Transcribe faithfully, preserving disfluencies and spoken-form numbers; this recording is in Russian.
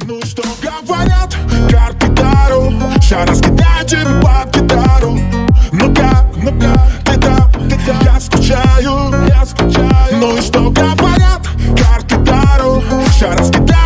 Ну и что говорят, карты Таро, ща раскидаю тебе под гитару. Ну-ка, ну-ка, ты там, ты там, я скучаю, я скучаю. Ну и что говорят, карты Таро, ща раскидаю